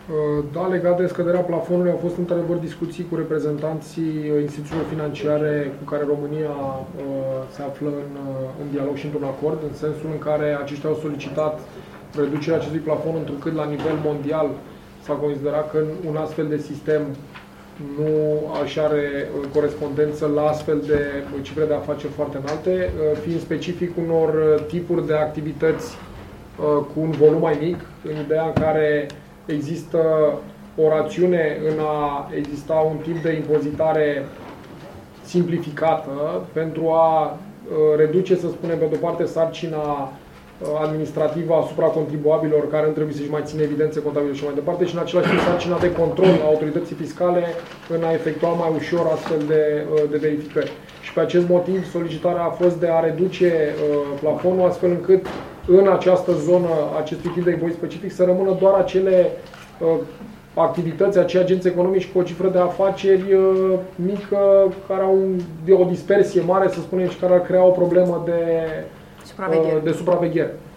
Da, legat de scăderea plafonului, au fost într-adevăr discuții cu reprezentanții instituțiilor financiare cu care România se află în dialog și într-un acord, în sensul în care aceștia au solicitat reducerea acestui plafon, întrucât la nivel mondial s-a considerat că un astfel de sistem nu așa are corespondență la astfel de cifre de afaceri foarte înalte, fiind specific unor tipuri de activități cu un volum mai mic, în ideea în care există o rațiune în a exista un tip de impozitare simplificată pentru a reduce, să spunem, pe de-o parte, sarcina administrativă asupra contribuabililor care nu trebuie să-și mai țină evidențe contabile și mai departe și în același timp sarcina de control a autorității fiscale în a efectua mai ușor astfel de verificări. Și pe acest motiv solicitarea a fost de a reduce plafonul astfel încât în această zonă, acestui tip de impozit specific, să rămână doar acele activități, acei agenți economici cu o cifră de afaceri mică, care au o dispersie mare, să spunem, și care ar crea o problemă de supraveghere.